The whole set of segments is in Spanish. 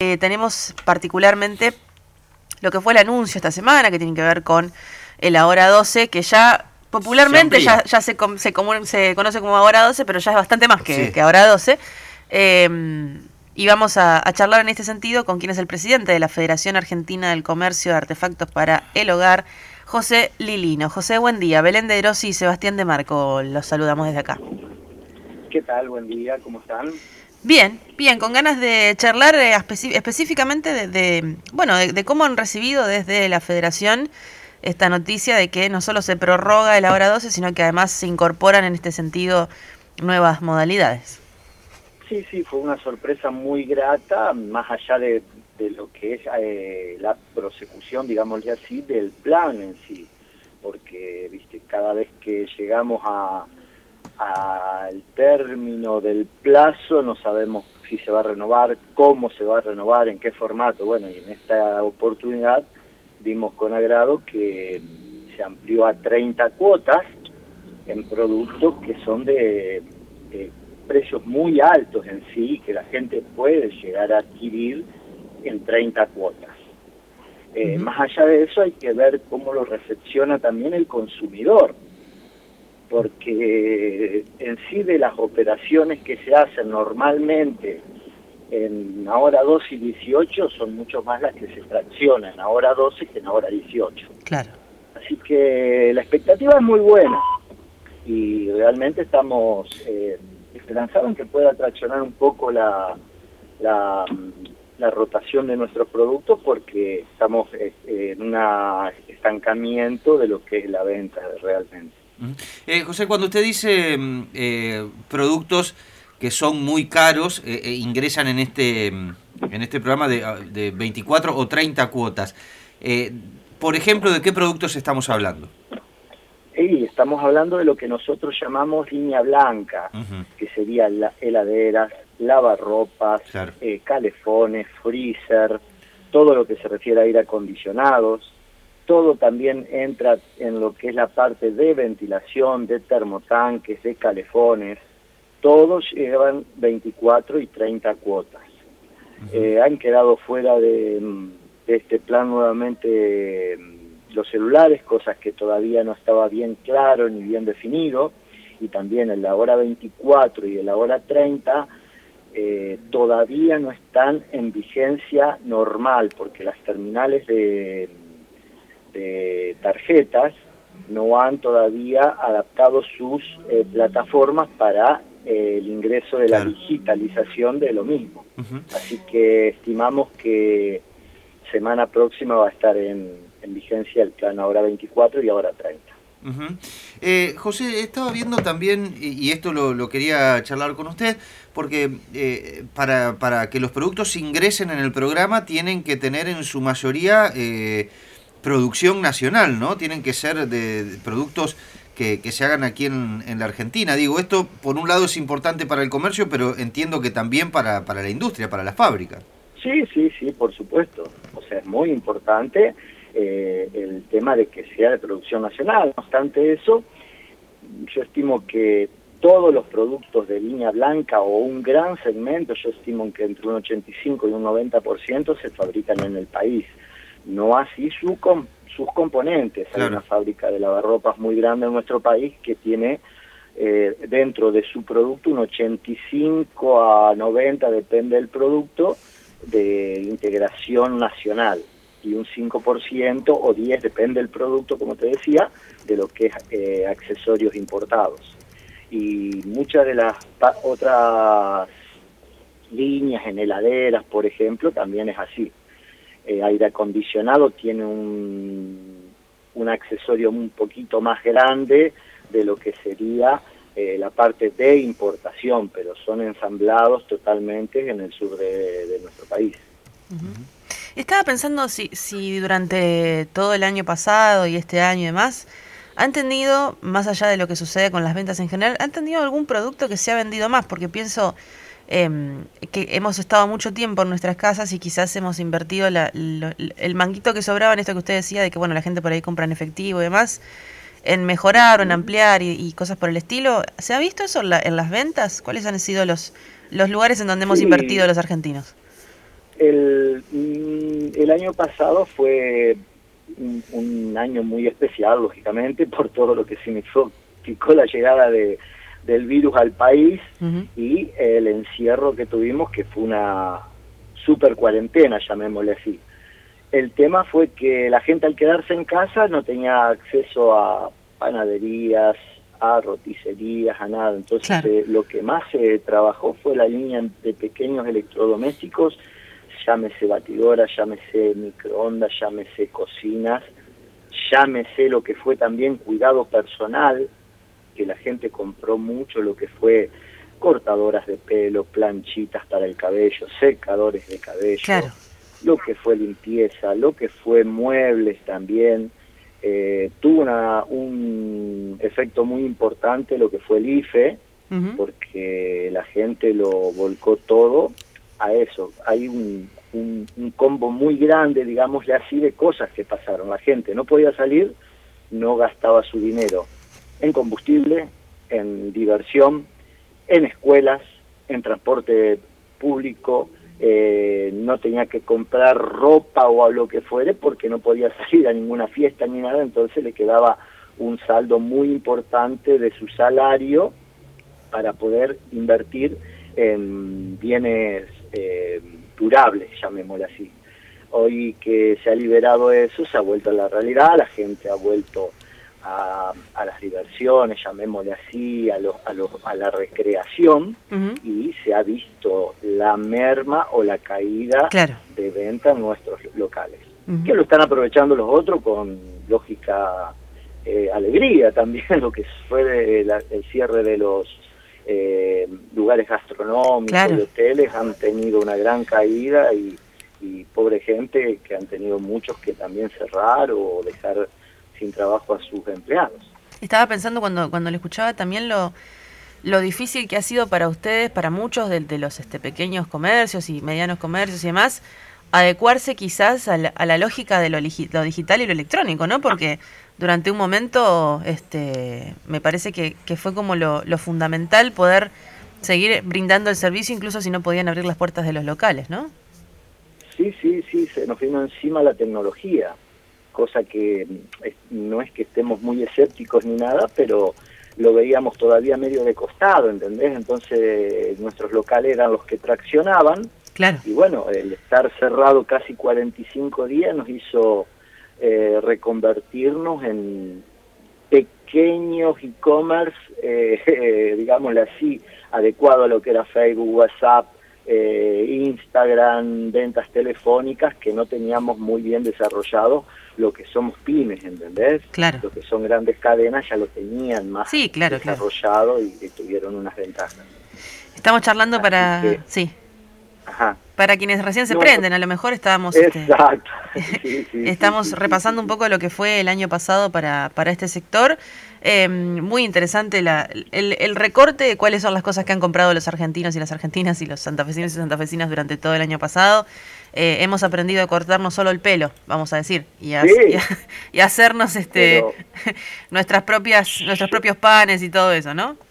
tenemos particularmente lo que fue el anuncio esta semana, que tiene que ver con el Ahora 12, que ya popularmente ya se conoce como Ahora 12, pero ya es bastante más que Ahora 12. Y vamos a charlar en este sentido con quien es el presidente de la Federación Argentina del Comercio de Artefactos para el Hogar, José Lilino. José, buen día. Belén de Grossi y Sebastián de Marco, los saludamos desde acá. ¿Qué tal? Buen día, ¿cómo están? Bien, con ganas de charlar específicamente de cómo han recibido desde la Federación esta noticia de que no solo se prorroga el Ahora 12, sino que además se incorporan en este sentido nuevas modalidades. Sí, fue una sorpresa muy grata, más allá de lo que es la prosecución, digámosle así, del plan en sí, porque cada vez que llegamos al término del plazo no sabemos si se va a renovar, cómo se va a renovar, en qué formato. Bueno, y en esta oportunidad vimos con agrado que se amplió a 30 cuotas en productos que son de precios muy altos en sí, que la gente puede llegar a adquirir en 30 cuotas. Más allá de eso hay que ver cómo lo recepciona también el consumidor, porque en sí de las operaciones que se hacen normalmente en Ahora 12 y 18 son mucho más las que se fraccionan en Ahora 12 que en Ahora 18. Claro. Así que la expectativa es muy buena y realmente estamos esperanzados en que pueda traccionar un poco la rotación de nuestros productos, porque estamos en un estancamiento de lo que es la venta realmente. José, cuando usted dice productos que son muy caros, ingresan en este programa de 24 o 30 cuotas, por ejemplo, ¿de qué productos estamos hablando? Estamos hablando de lo que nosotros llamamos línea blanca, que sería heladeras, lavarropas, claro, calefones, freezer, todo lo que se refiere a aire acondicionados. Todo también entra en lo que es la parte de ventilación, de termotanques, de calefones. Todos llevan 24 y 30 cuotas. Han quedado fuera de este plan nuevamente los celulares, cosas que todavía no estaba bien claro ni bien definido, y también el Ahora 24 y el Ahora 30 todavía no están en vigencia normal, porque las terminales de tarjetas no han todavía adaptado sus plataformas para el ingreso de la digitalización de lo mismo. Así que estimamos que semana próxima va a estar en vigencia el plan Ahora 24 y Ahora 30. José, estaba viendo también, y esto lo quería charlar con usted, porque para que los productos ingresen en el programa tienen que tener en su mayoría producción nacional, ¿no? Tienen que ser de productos que se hagan aquí en la Argentina. Digo, esto por un lado es importante para el comercio, pero entiendo que también para la industria, para las fábricas. Sí, por supuesto. O sea, es muy importante el tema de que sea de producción nacional. No obstante eso, yo estimo que todos los productos de línea blanca o un gran segmento, yo estimo que entre un 85 y un 90% se fabrican en el país. No así sus componentes. Claro. Hay una fábrica de lavarropas muy grande en nuestro país que tiene dentro de su producto un 85 a 90, depende del producto, de integración nacional, y un 5% o 10, depende del producto, como te decía, de lo que es accesorios importados. Y muchas de las otras líneas en heladeras, por ejemplo, también es así. Aire acondicionado tiene un accesorio un poquito más grande de lo que sería la parte de importación, pero son ensamblados totalmente en el sur de nuestro país. Estaba pensando si durante todo el año pasado y este año y demás, ¿han tenido, más allá de lo que sucede con las ventas en general, han tenido algún producto que se ha vendido más? Porque pienso que hemos estado mucho tiempo en nuestras casas y quizás hemos invertido el manguito que sobraba en esto que usted decía, de que bueno, la gente por ahí compra en efectivo y demás, en mejorar o en ampliar y cosas por el estilo. ¿Se ha visto eso en las ventas? ¿Cuáles han sido los lugares en donde hemos invertido los argentinos? El año pasado fue un año muy especial, lógicamente, por todo lo que significó la llegada del virus al país y el encierro que tuvimos, que fue una super cuarentena, llamémosle así. El tema fue que la gente, al quedarse en casa, no tenía acceso a panaderías, a roticerías, a nada. Entonces, claro, lo que más se trabajó fue la línea de pequeños electrodomésticos, llámese batidora, llámese microondas, llámese cocinas, llámese lo que fue también cuidado personal, que la gente compró mucho, lo que fue cortadoras de pelo, planchitas para el cabello, secadores de cabello, claro, lo que fue limpieza, lo que fue muebles también. Tuvo un efecto muy importante lo que fue el IFE, porque la gente lo volcó todo a eso. Hay un combo muy grande, digámosle así, de cosas que pasaron. La gente no podía salir, no gastaba su dinero en combustible, en diversión, en escuelas, en transporte público, no tenía que comprar ropa o a lo que fuere porque no podía salir a ninguna fiesta ni nada, entonces le quedaba un saldo muy importante de su salario para poder invertir en bienes durables, llamémoslo así. Hoy que se ha liberado eso, se ha vuelto a la realidad, la gente ha vuelto a las diversiones, llamémosle así, a la recreación, y se ha visto la merma o la caída, claro, de venta en nuestros locales, que lo están aprovechando los otros con lógica alegría también, lo que fue el cierre de los lugares gastronómicos, claro, de hoteles, han tenido una gran caída y pobre gente que han tenido muchos que también cerrar o dejar sin trabajo a sus empleados. Estaba pensando cuando le escuchaba también lo difícil que ha sido para ustedes, para muchos de los pequeños comercios y medianos comercios y demás, adecuarse quizás a la lógica de lo digital y lo electrónico, ¿no? Porque durante un momento me parece que fue como lo fundamental poder seguir brindando el servicio incluso si no podían abrir las puertas de los locales, ¿no? Sí, se nos vino encima la tecnología, cosa que no es que estemos muy escépticos ni nada, pero lo veíamos todavía medio de costado, ¿entendés? Entonces nuestros locales eran los que traccionaban, claro, y bueno, el estar cerrado casi 45 días nos hizo reconvertirnos en pequeños e-commerce, digámosle así, adecuado a lo que era Facebook, WhatsApp, Instagram, ventas telefónicas, que no teníamos muy bien desarrollado lo que somos pymes, ¿entendés? Claro. Lo que son grandes cadenas ya lo tenían más, sí, claro, desarrollado, claro, y tuvieron unas ventajas. Estamos charlando sí. Ajá. Para quienes recién se prenden, a lo mejor estábamos... Exacto. Estamos repasando un poco lo que fue el año pasado para este sector. Muy interesante el recorte de cuáles son las cosas que han comprado los argentinos y las argentinas y los santafesinos y santafesinas durante todo el año pasado. Hemos aprendido a cortarnos solo el pelo, vamos a decir, y a hacernos nuestros propios panes y todo eso, ¿no?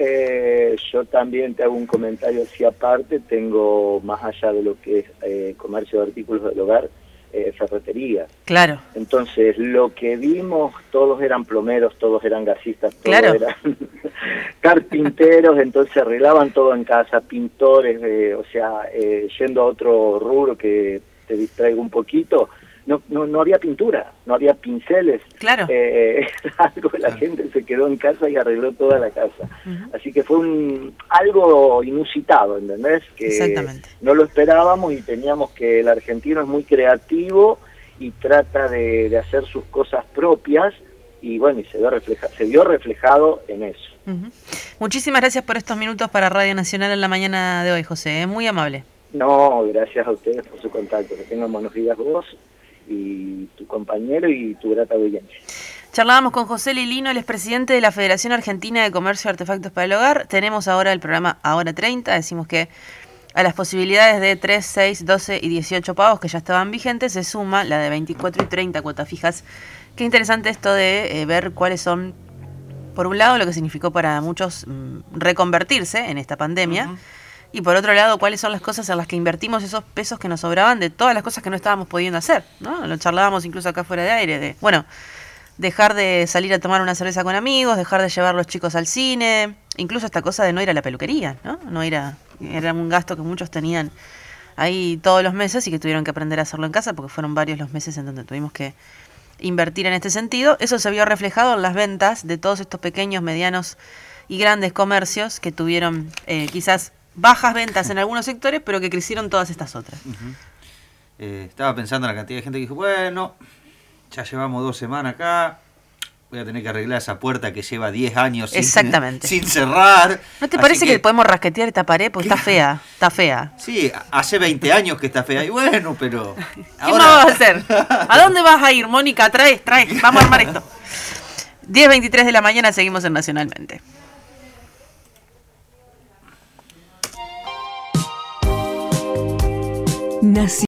Yo también te hago un comentario así aparte. Tengo, más allá de lo que es comercio de artículos del hogar, ferretería. Claro. Entonces, lo que vimos, todos eran plomeros, todos eran gasistas, todos claro, eran carpinteros, entonces arreglaban todo en casa, pintores, yendo a otro rubro que te distraigo un poquito. No había pintura, no había pinceles. Claro. Algo, la gente se quedó en casa y arregló toda la casa. Así que fue algo inusitado, ¿entendés? Que no lo esperábamos y teníamos que el argentino es muy creativo y trata de hacer sus cosas propias y bueno, y se vio reflejado en eso. Muchísimas gracias por estos minutos para Radio Nacional en la mañana de hoy, José. Muy amable. No, gracias a ustedes por su contacto. Que tengan buenos días vos y tu compañero y tu grata audiencia. Charlábamos con José Lilino, él es presidente de la Federación Argentina de Comercio de Artefactos para el Hogar. Tenemos ahora el programa Ahora 30, decimos que a las posibilidades de 3, 6, 12 y 18 pagos que ya estaban vigentes se suma la de 24 y 30 cuotas fijas. Qué interesante esto de ver cuáles son, por un lado, lo que significó para muchos reconvertirse en esta pandemia, Y por otro lado, cuáles son las cosas en las que invertimos esos pesos que nos sobraban de todas las cosas que no estábamos pudiendo hacer, ¿no? Lo charlábamos incluso acá fuera de aire, de, bueno, dejar de salir a tomar una cerveza con amigos, dejar de llevar los chicos al cine, incluso esta cosa de no ir a la peluquería, ¿no? No ir a, era un gasto que muchos tenían ahí todos los meses y que tuvieron que aprender a hacerlo en casa porque fueron varios los meses en donde tuvimos que invertir en este sentido. Eso se vio reflejado en las ventas de todos estos pequeños, medianos y grandes comercios que tuvieron quizás bajas ventas en algunos sectores, pero que crecieron todas estas otras. Estaba pensando en la cantidad de gente que dijo, bueno, ya llevamos 2 semanas acá, voy a tener que arreglar esa puerta que lleva 10 años sin cerrar. ¿No te parece que podemos rasquetear esta pared? Porque está fea, está fea. Sí, hace 20 años que está fea. Y bueno, pero... ¿Qué más vas a hacer? ¿A dónde vas a ir, Mónica? Trae, vamos a armar esto. 10:23 de la mañana, seguimos en Nacionalmente.